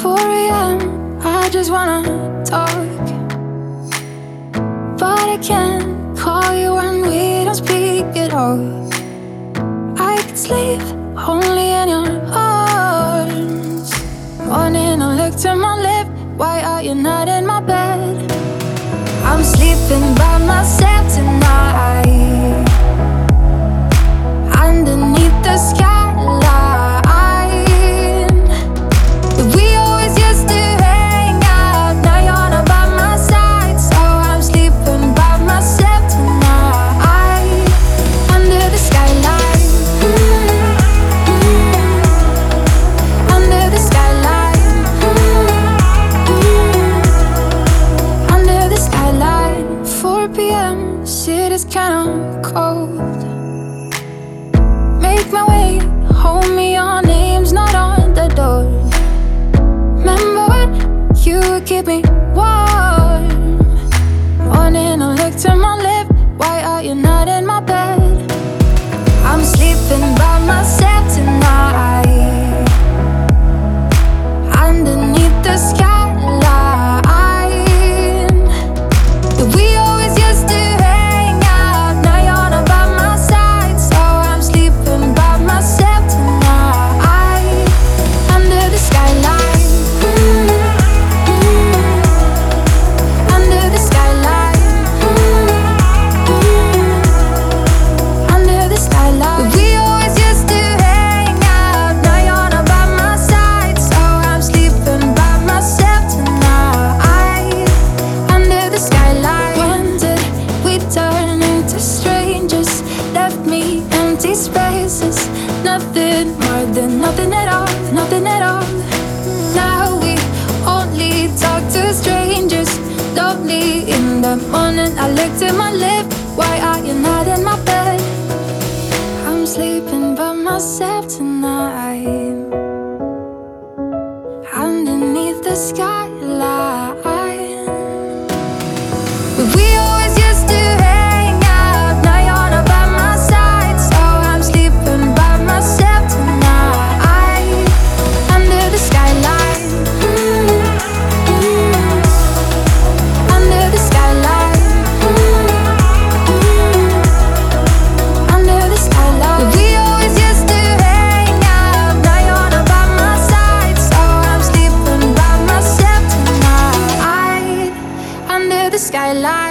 4 a.m. I just wanna talk, but I can't call you when we don't speak at all. I could sleep only in your arms. Morning, I look to my left. Why are you not in my bed? I'm sleeping by myself tonight, underneath the skyline. We always used to hang out. Now you're not by my side, so I'm sleeping by myself tonight, under the skyline. Under the skyline. Under the skyline. 4 p.m. City's kinda cold. Make my way home, your name's not on the door. Remember when you would keep me warm? Morning, I look to my left. Why are you not in my bed? I'm sleeping by myself tonight, underneath the skyline. We always used to hang out. Now you're not by my side, so I'm sleeping by myself tonight, under the skyline. Under the skyline. Under the skyline. We always used to hang out. Now you're not by my side, so I'm sleeping by myself tonight, under the skyline. When did we turn into strangers? Left me empty spaces, nothing more than nothing at all, nothing at all. Now we only talk to strangers. Lonely in the morning, I look to my left. Why are you not in my bed? I'm sleeping by myself tonight, underneath the skyline. We always used to hang out. Now you're not by my side, so I'm sleeping by myself tonight, under the skyline. Under the skyline. Under the skyline. We always used to hang out. Now you're not by my side, so I'm sleeping by myself tonight, under the skyline.